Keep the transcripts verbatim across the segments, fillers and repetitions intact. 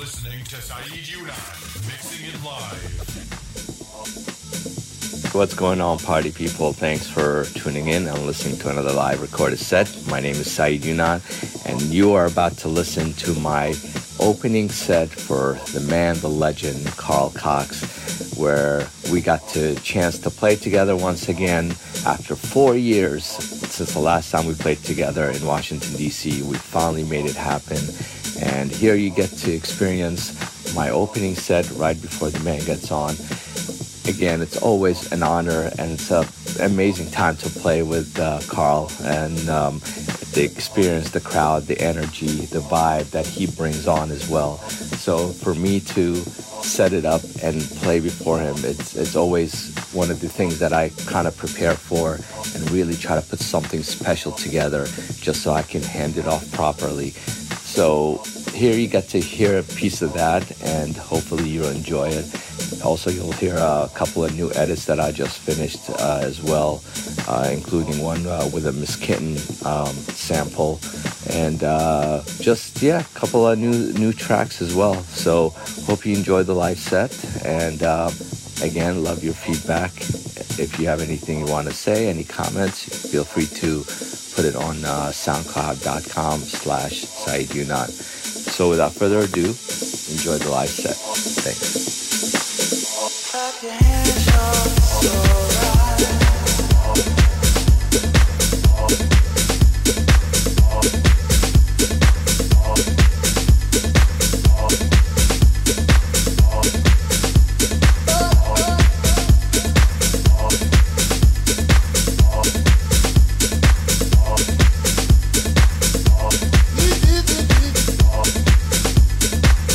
listening to Saeed Yunan, mixing it live. What's going on, party people? Thanks for tuning in and listening to another live recorded set. My name is Saeed Yunan, and you are about to listen to my opening set for the man, the legend, Carl Cox, where we got the chance to play together once again after four years since the last time we played together in Washington, D C. We finally made it happen, and here you get to experience my opening set right before the man gets on. Again, it's always an honor, and it's an amazing time to play with uh, Carl, and um, the experience, the crowd, the energy, the vibe that he brings on as well. So for me to set it up and play before him, it's it's always one of the things that I kind of prepare for and really try to put something special together just so I can hand it off properly. So here you get to hear a piece of that, and hopefully you'll enjoy it. Also, you'll hear a couple of new edits that I just finished uh, as well, uh, including one uh, with a Miss Kitten um, sample, and uh, just, yeah, a couple of new new tracks as well. So hope you enjoy the live set, and uh, again, love your feedback. If you have anything you want to say, any comments, feel free to put it on uh, soundcloud.com slash Saeed Yunan. So without further ado, enjoy the live set. Thanks. Clap your hands up, it's alright.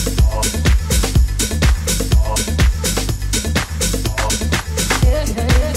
Yeah.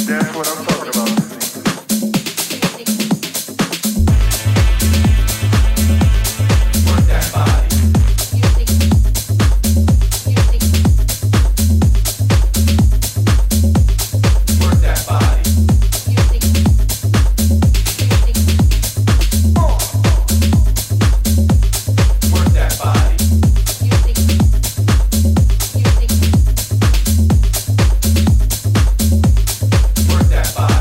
Work that body.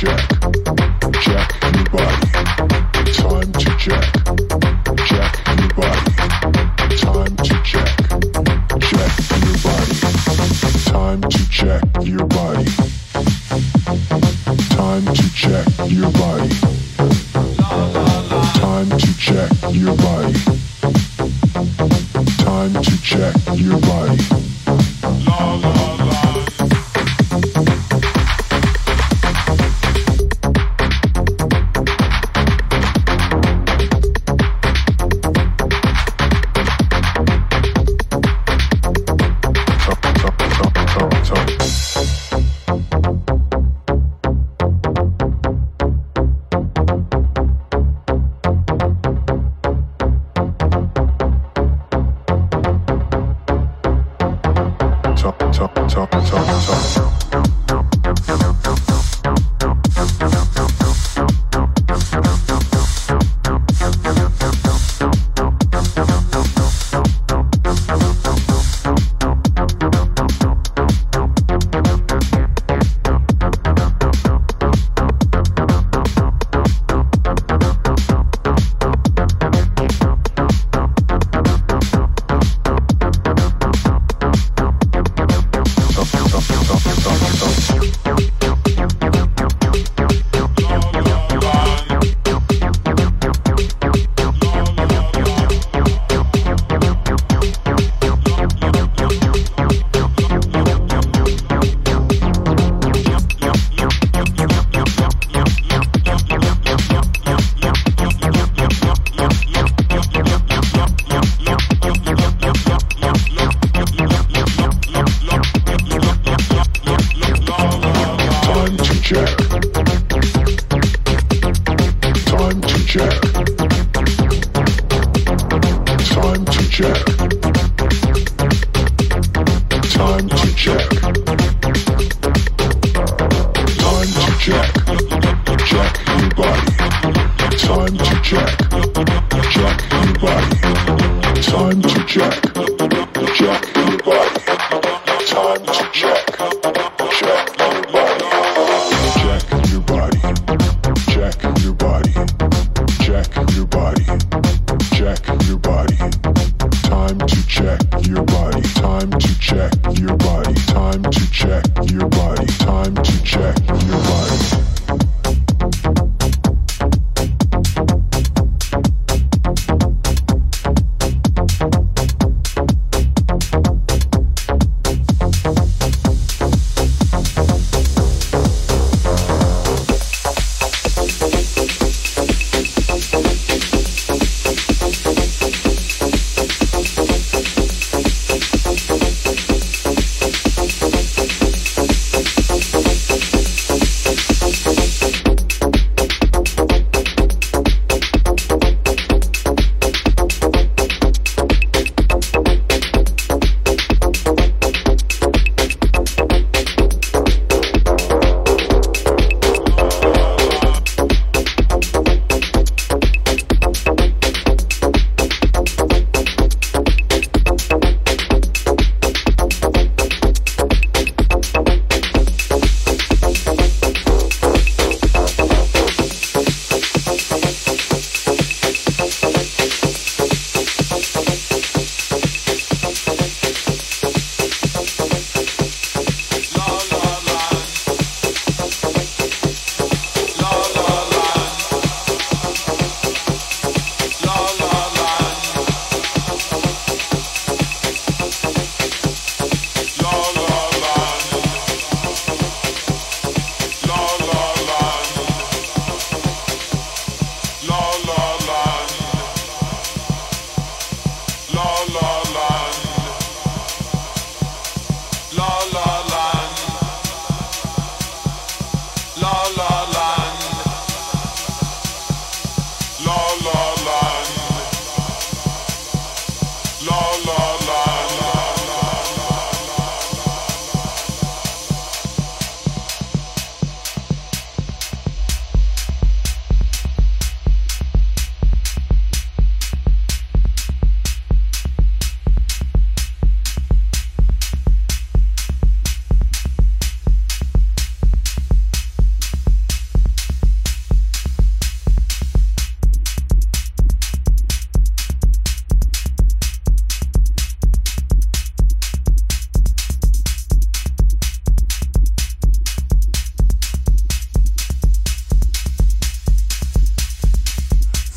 check. Check your body. Time to check. Check your body. Time to check. Check your body. Time to check your body. Time to check your body. Time to check your body. Time to check your body. La la la.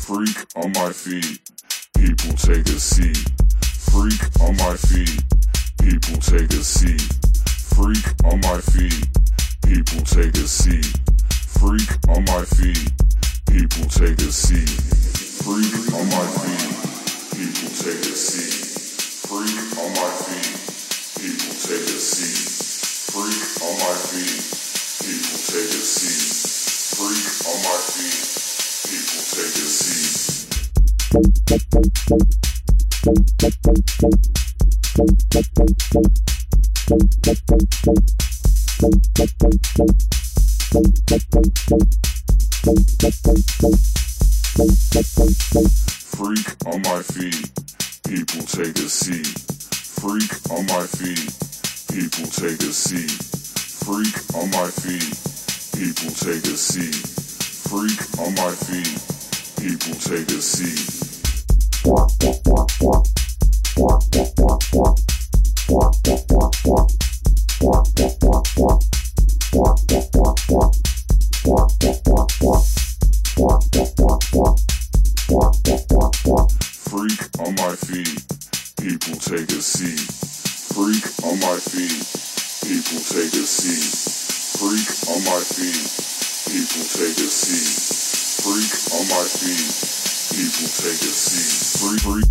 Freak on my feet, people take a seat. Freak on my feet, people take a seat. Freak on my feet, people take a seat. Freak on my feet, people take a seat. Freak on my feet, people take a seat. Freak on my feet, people take a seat. Freak on my feet, people take a seat. Freak on my feet, people take a seat. Freak on my feet, people take a seat. Freak on my feet, people take a seat. Freak on my feet, people take a seat. Freak on my feet, people take a seat. Freak on my feet, people take a seat. Freak on my feet, people take a seat. Freak on my feet, people take a seat. Freak on my feet, people take a seat. Freak, freak.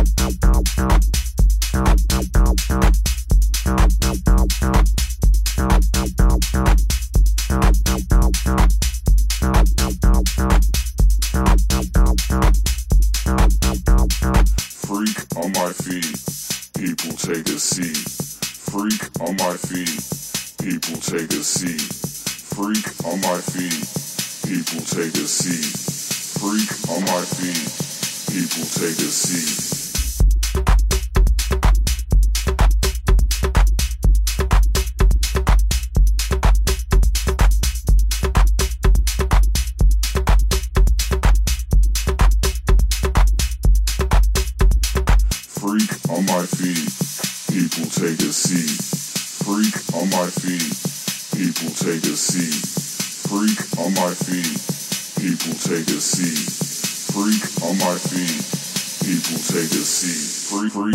Freak on my feet, people take a seat. Freak on my feet, people take a seat. Freak on my feet, people take a seat. Freak on my feet, people take a seat. Freak on my feet, people take a seat. Freak on my feet, people take a seat. Freak on my feet, people take a seat. Freak on my feet, people take a seat. Freak, freak.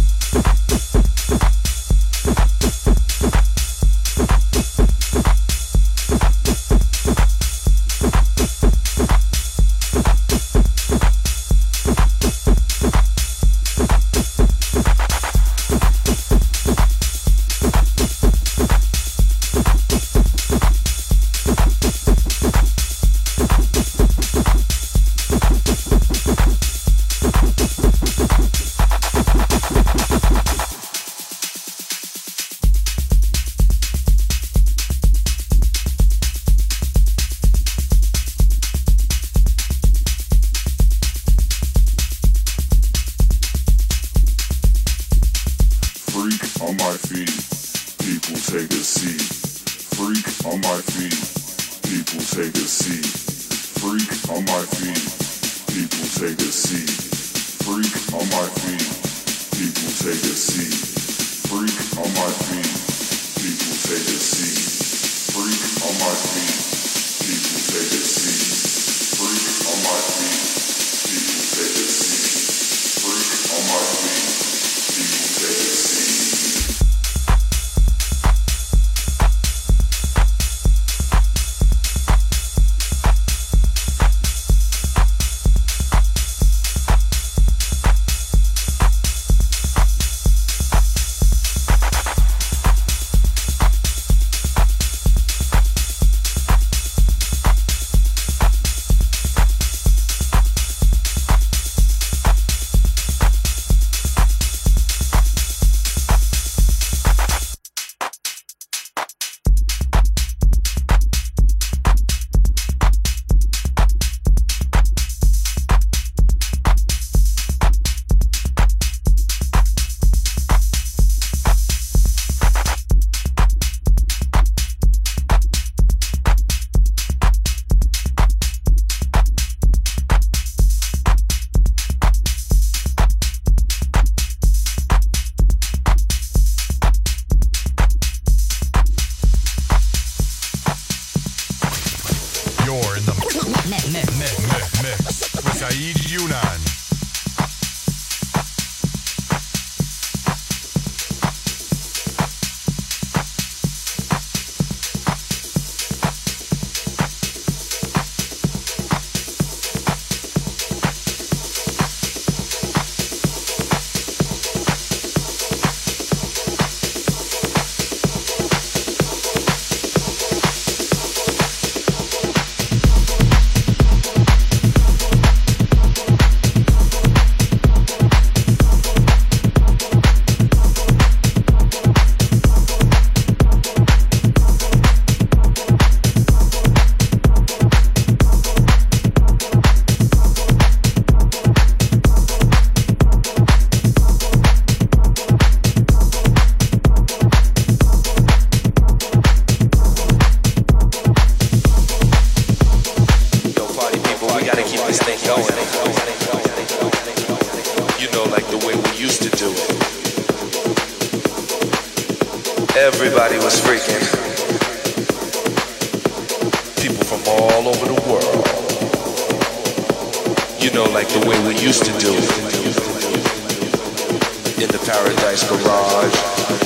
on my feet, people take a seat. Freak on my feet, people take a seat. Freak on my feet, people take a seat. Freak on my feet, people take a seat. Freak on my feet, people take a seat. Freak on my feet, people take a seat. Freak on my feet, people take a seat. Freak on my feet, people take a seat. this thing going. You know, like the way we used to do it. Everybody was freaking. People from all over the world. You know, like the way we used to do it. In the Paradise Garage.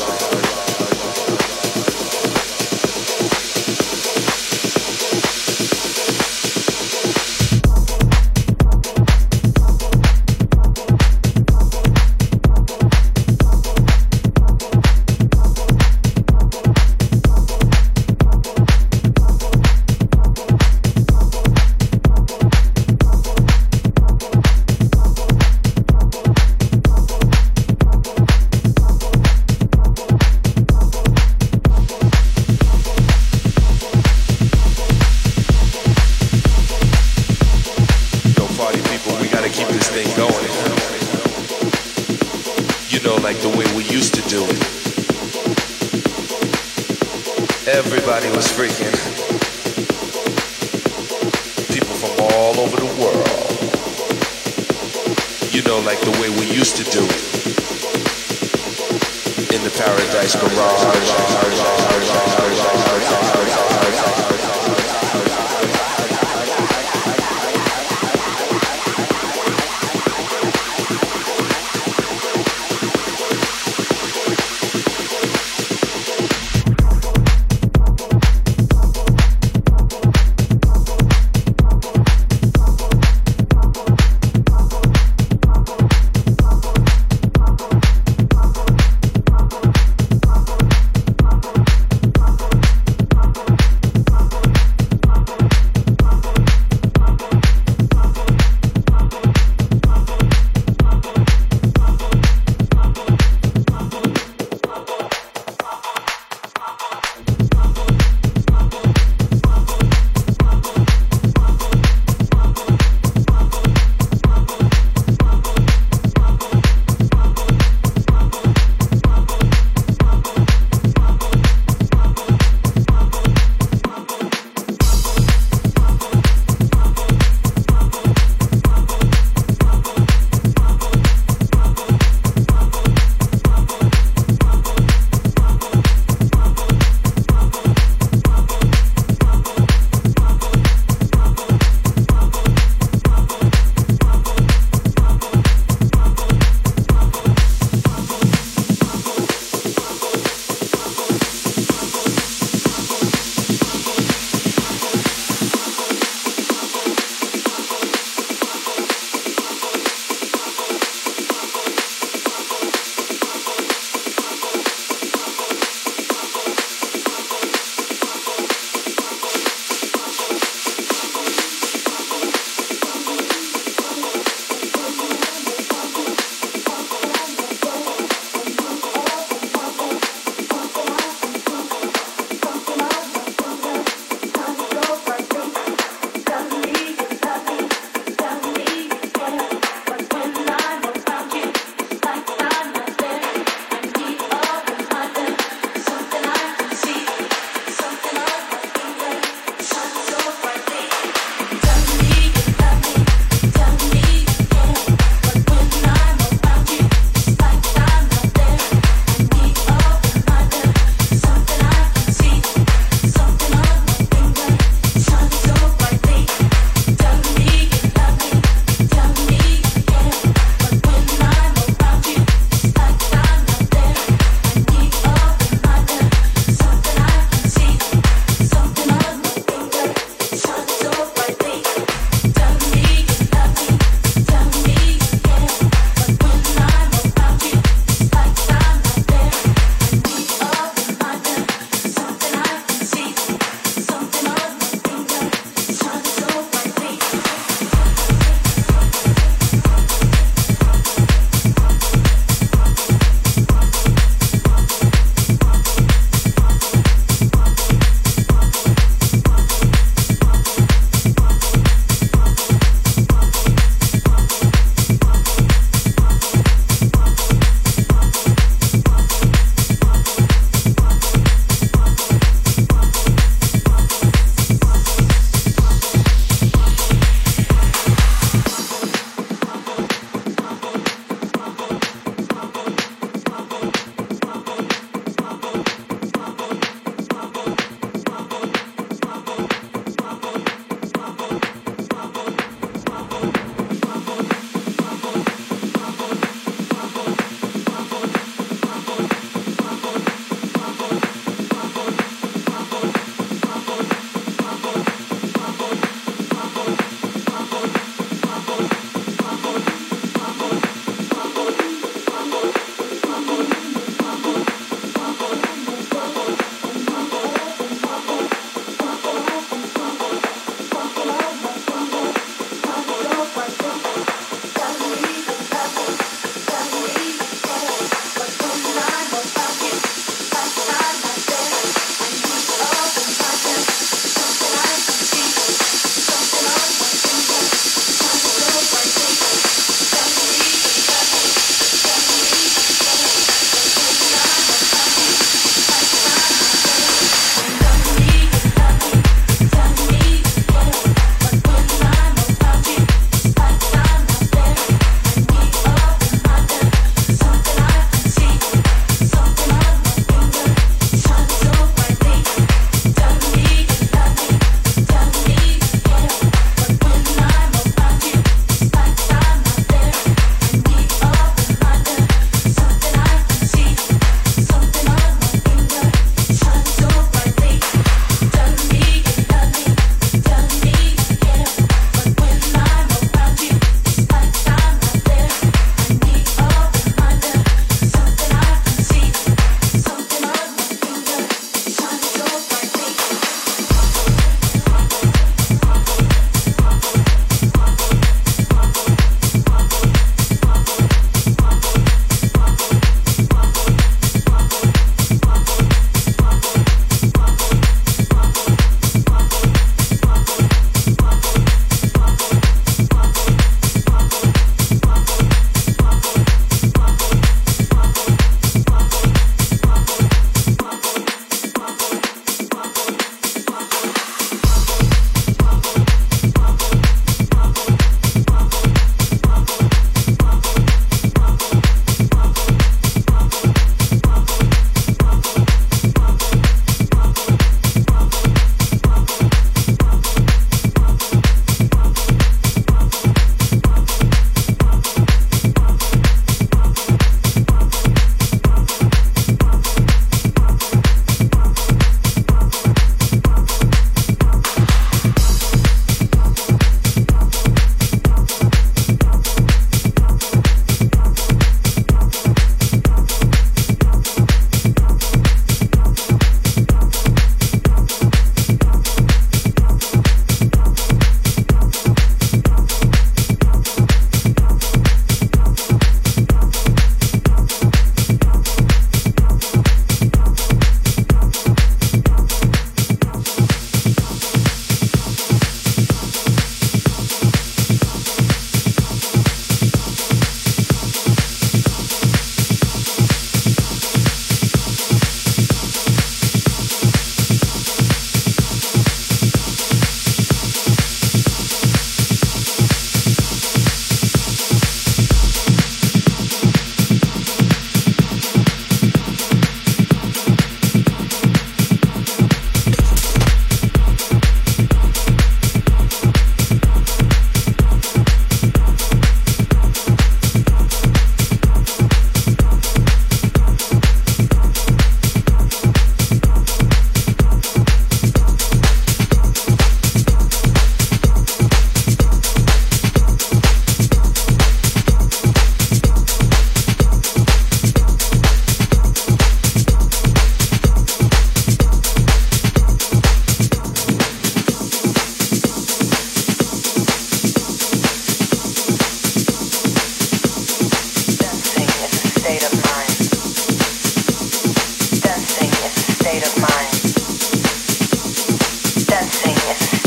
Everybody was freaking. People from all over the world. You know, like the way we used to do it. In the Paradise Garage.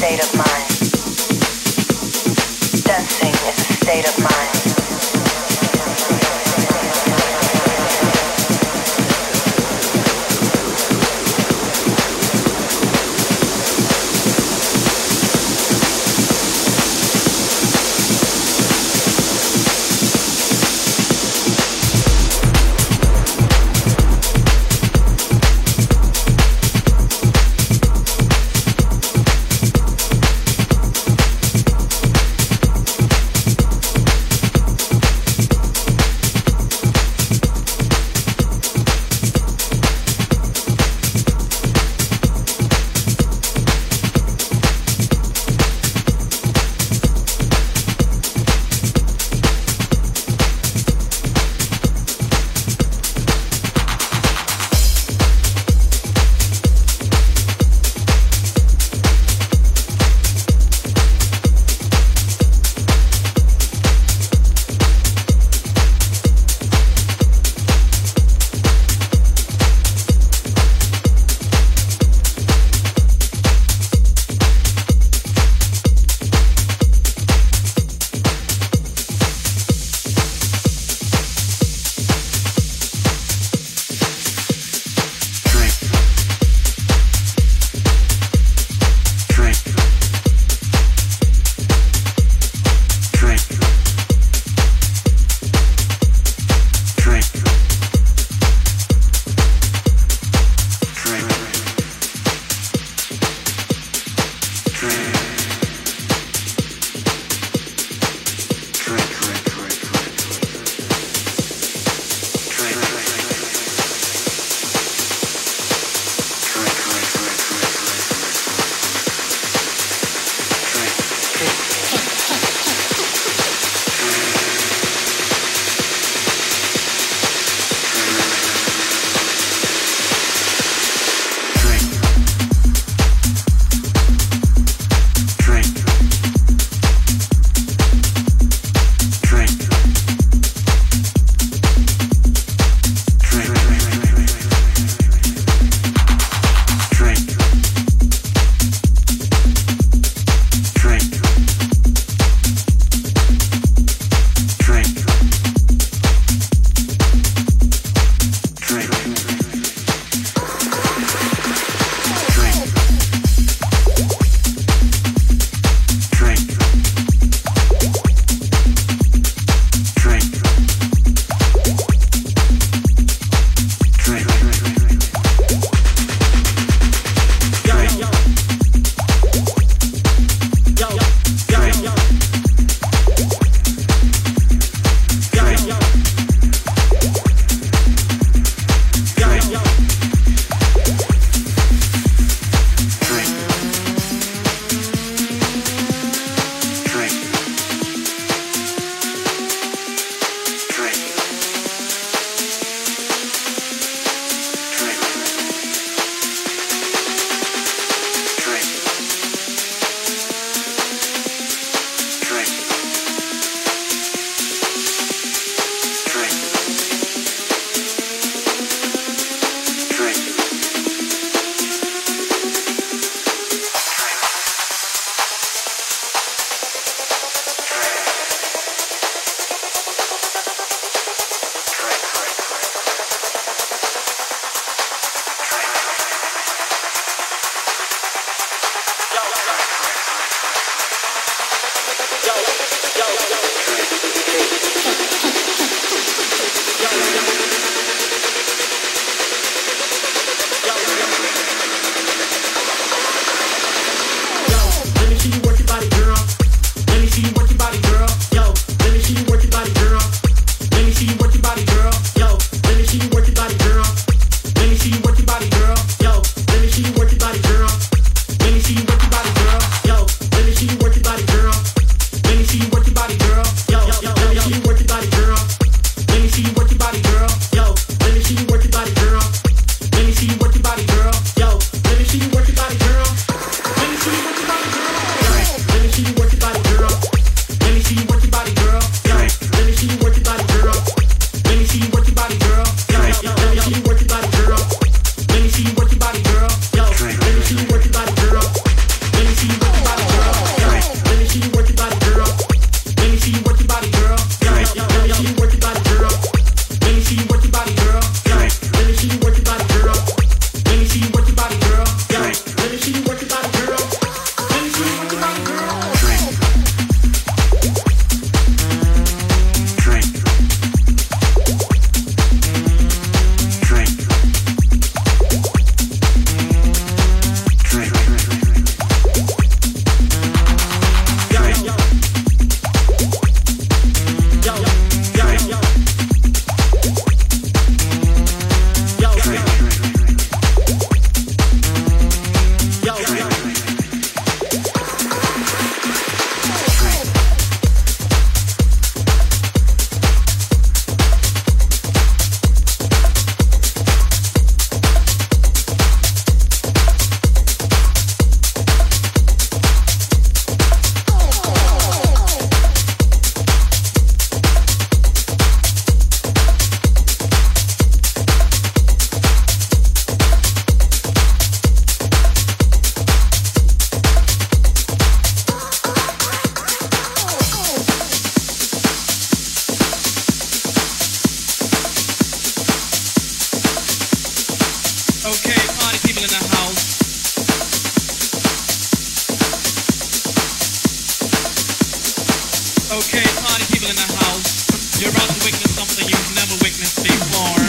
state of mind. Dancing is a state of mind. Okay, party people in the house, you're about to witness something you've never witnessed before.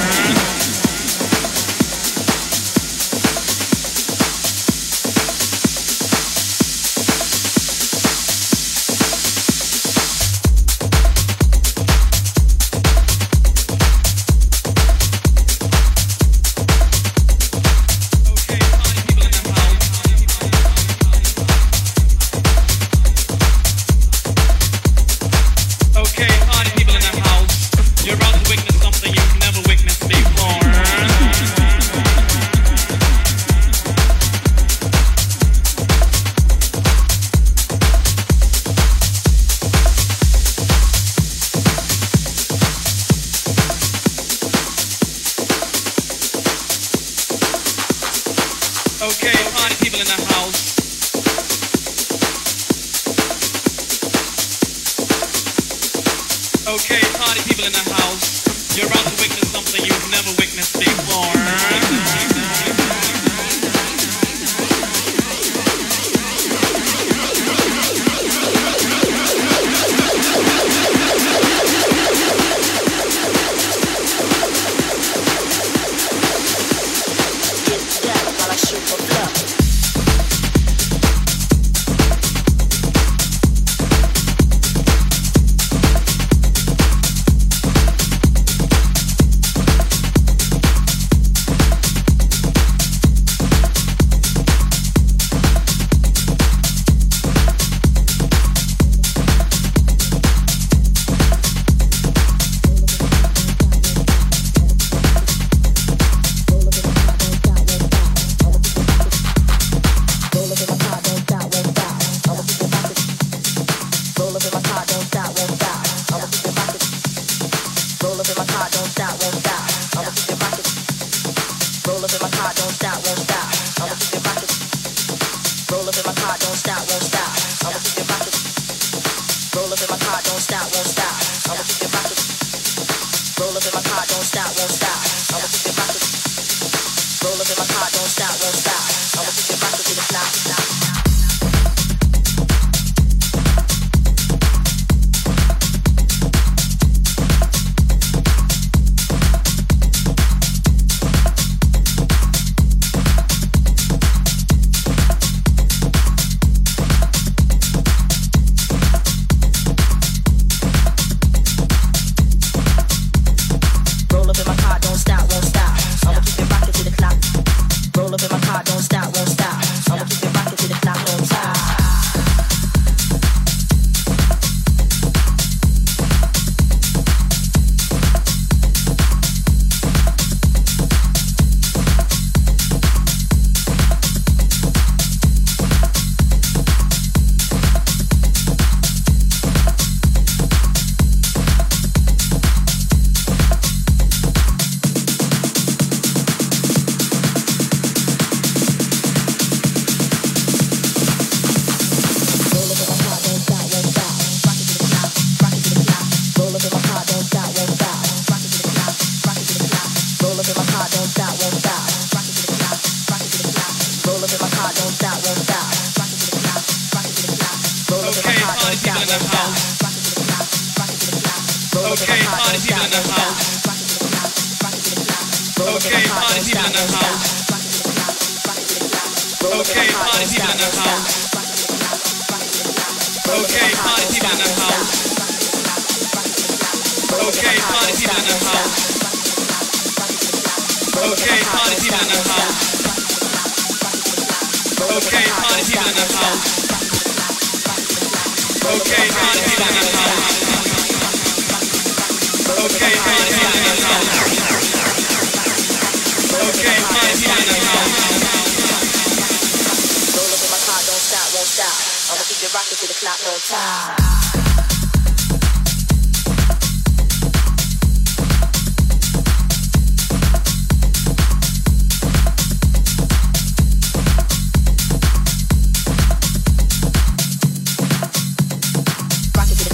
Rock it to the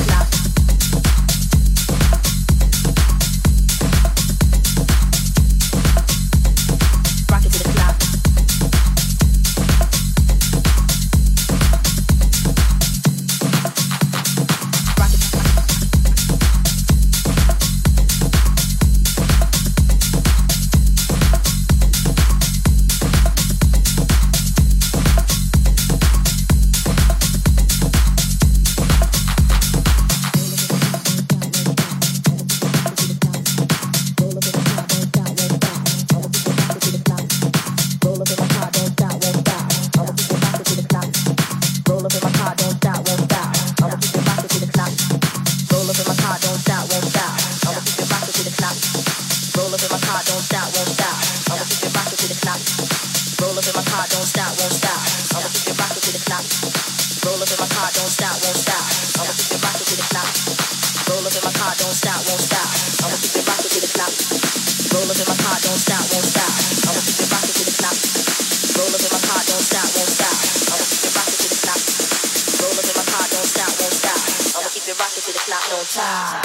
rock it till the clock don't tie.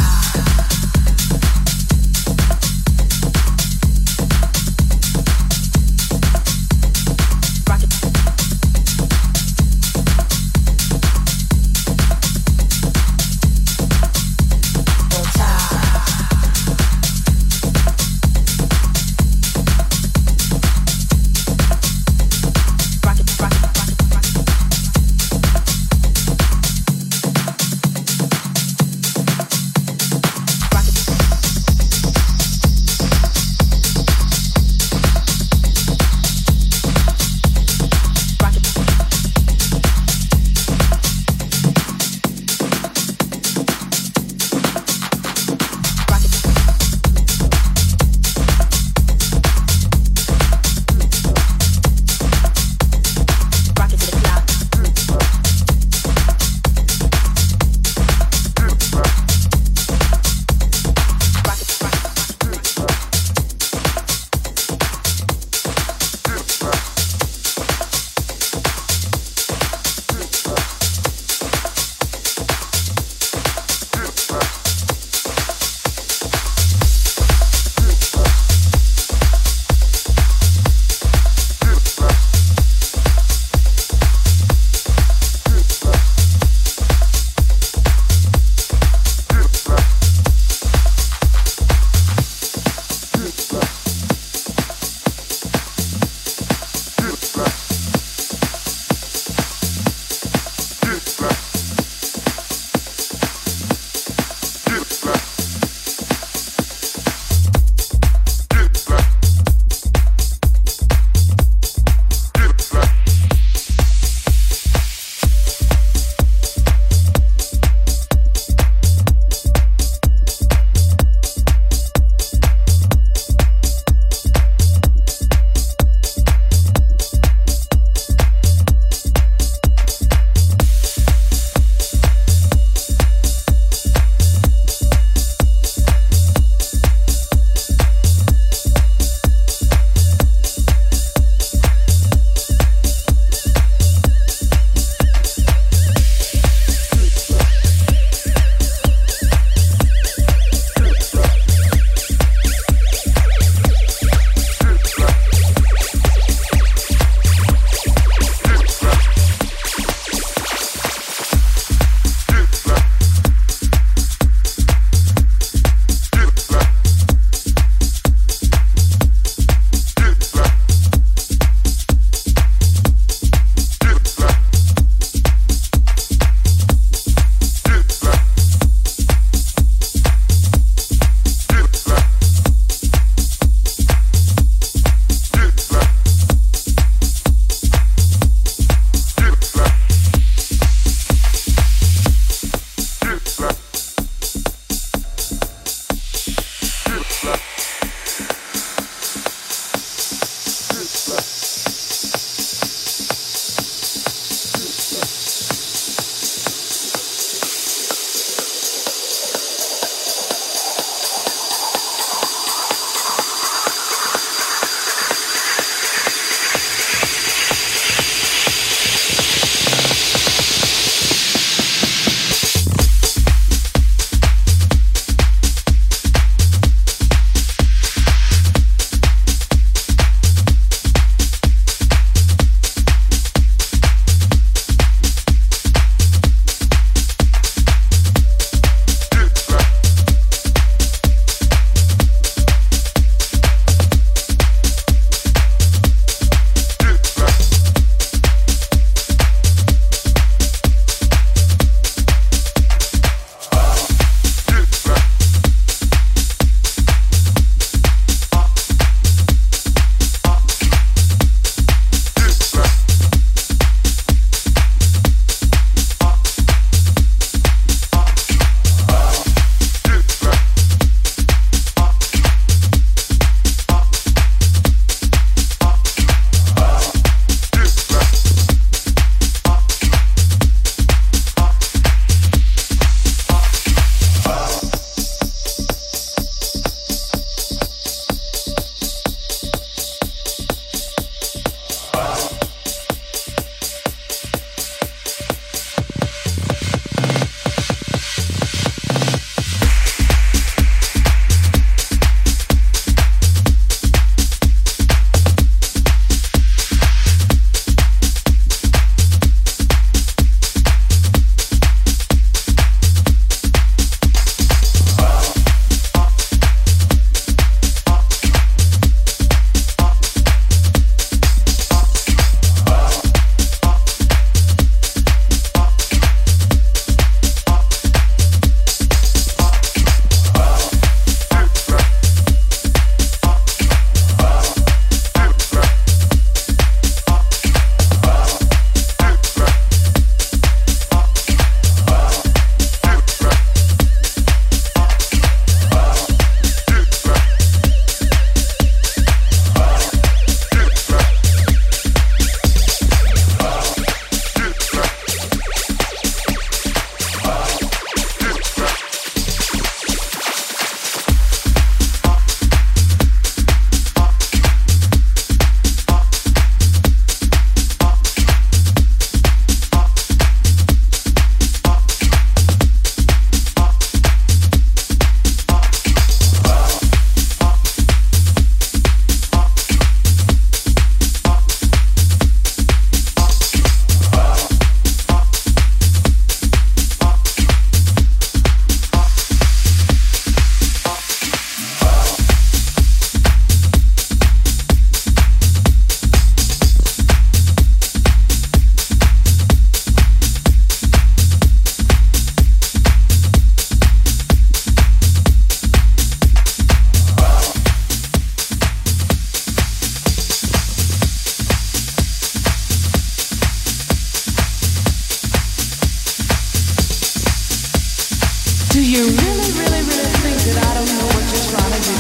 Do you really, really, really think that I don't know what you're trying to do?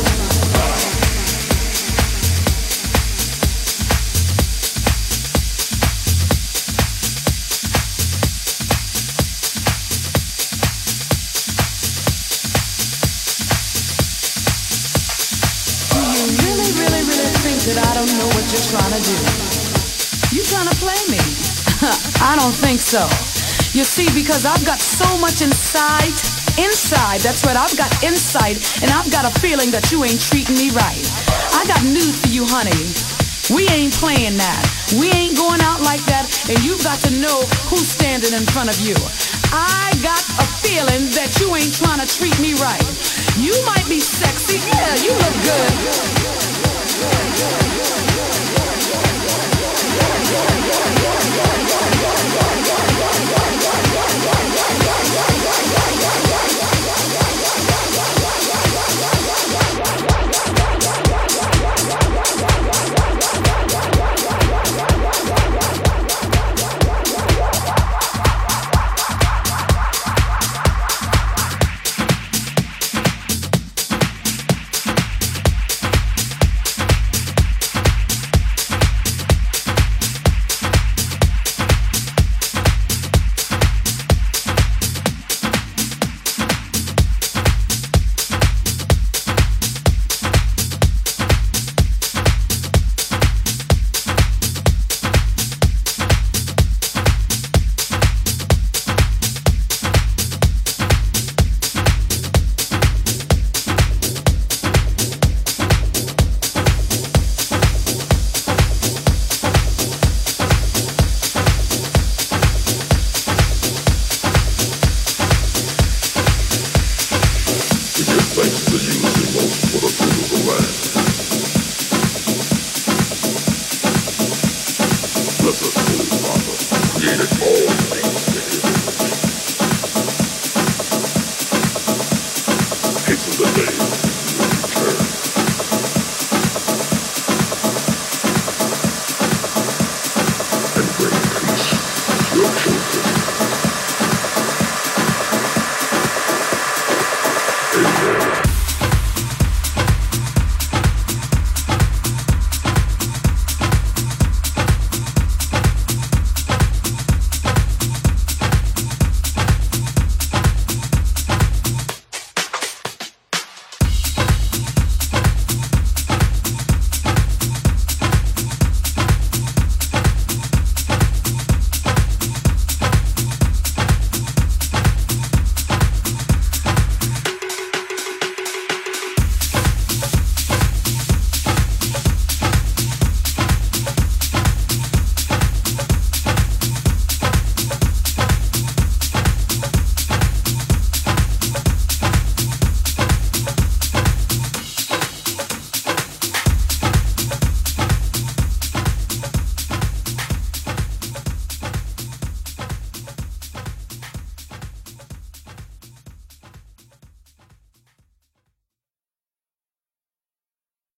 Do you really, really, really think that I don't know what you're trying to do? You trying to play me? I don't think so. You see, because I've got so much inside, inside, that's right, I've got insight, and I've got a feeling that you ain't treating me right. I got news for you, honey. We ain't playing that. We ain't going out like that, and you've got to know who's standing in front of you. I got a feeling that you ain't trying to treat me right. You might be sexy, yeah, you look good.